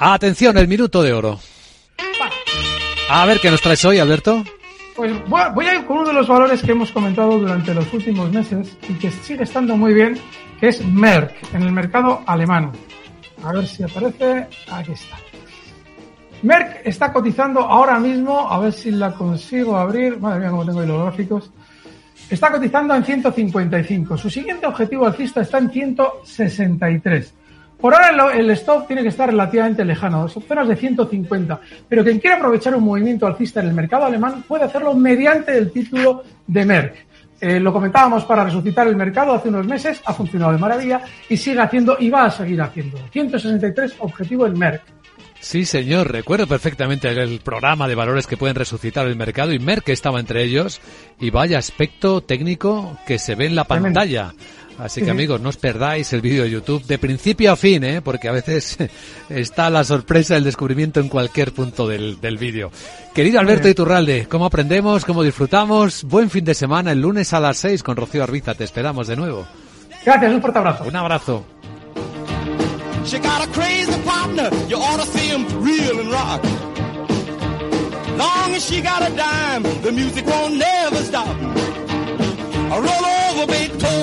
Atención, el minuto de oro. A ver, ¿qué nos traes hoy, Alberto? Pues voy a ir con uno de los valores que hemos comentado durante los últimos meses y que sigue estando muy bien, que es Merck, en el mercado alemán. A ver si aparece. Aquí está. Merck está cotizando ahora mismo, a ver si la consigo abrir. Madre mía, cómo tengo ahí los gráficos. Está cotizando en 155. Su siguiente objetivo alcista está en 163. Por ahora el stop tiene que estar relativamente lejano, zonas de 150. Pero quien quiera aprovechar un movimiento alcista en el mercado alemán puede hacerlo mediante el título de Merck. Lo comentábamos para resucitar el mercado hace unos meses, ha funcionado de maravilla y sigue haciendo y va a seguir haciendo. 163 objetivo en Merck. Sí, señor, recuerdo perfectamente el programa de valores que pueden resucitar el mercado y Merck estaba entre ellos y vaya aspecto técnico que se ve en la pantalla. Así que amigos, no os perdáis el vídeo de YouTube de principio a fin, porque a veces está la sorpresa del descubrimiento en cualquier punto del vídeo. Querido Alberto Iturralde, ¿cómo aprendemos? ¿Cómo disfrutamos? Buen fin de semana, el lunes a las 6 con Rocío Arbiza, te esperamos de nuevo. Gracias, un fuerte abrazo. Un abrazo. She got a crazy partner, you ought to see him reel and rock. Long as she got a dime, the music won't never stop. I roll over Beethoven.